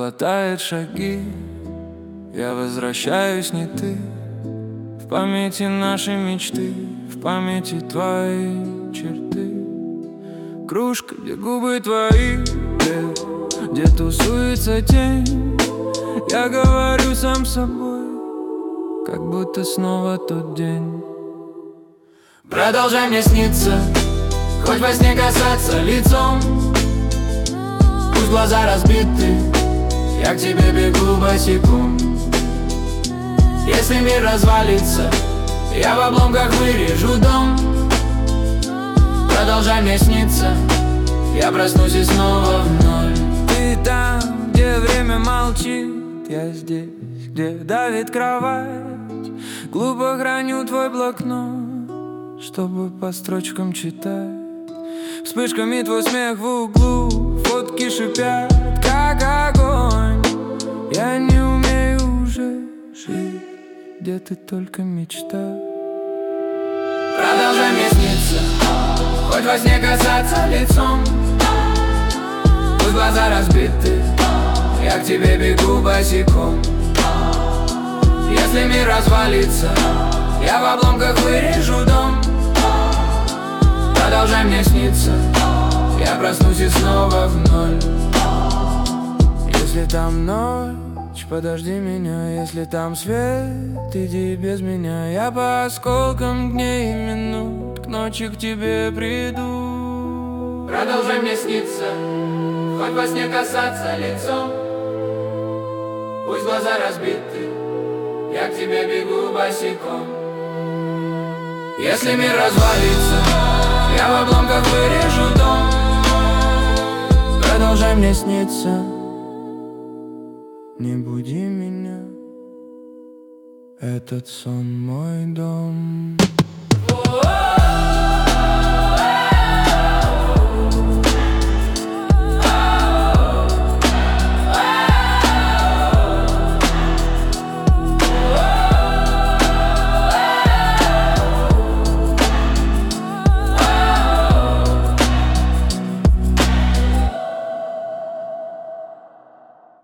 глотает шаги. Я возвращаюсь, не ты. В памяти наши мечты, в памяти твои черты. Кружка, где губы твои, где тусуется тень. Я говорю сам с собой, как будто снова тот день. Продолжай мне сниться, хоть во сне касаться лицом. Пусть глаза разбиты, я к тебе бегу босиком. Если мир развалится, я в обломках вырежу дом. Продолжай мне сниться, я проснусь и снова вновь. Ты там, где время молчит, я здесь, где давит кровать. Глупо храню твой блокнот, чтобы по строчкам читать. Вспышками твой смех в углу, фотки шипят, как огонь. Я не умею уже жить, где ты только мечта. Продолжай мне сниться, хоть во сне касаться лицом. Пусть глаза разбиты, я к тебе бегу босиком. Если мир развалится, я в обломках вырежу дом. Продолжай мне сниться, я проснусь и снова в ноль. Если там ночь, подожди меня. Если там свет, иди без меня. Я по осколкам дней и минут к ночи к тебе приду. Продолжай мне сниться, хоть во сне касаться лицом. Пусть глаза разбиты, я к тебе бегу босиком. Если мир развалится, я в обломках вырежу дом. Продолжай мне сниться, не буди меня. Этот сон мой дом.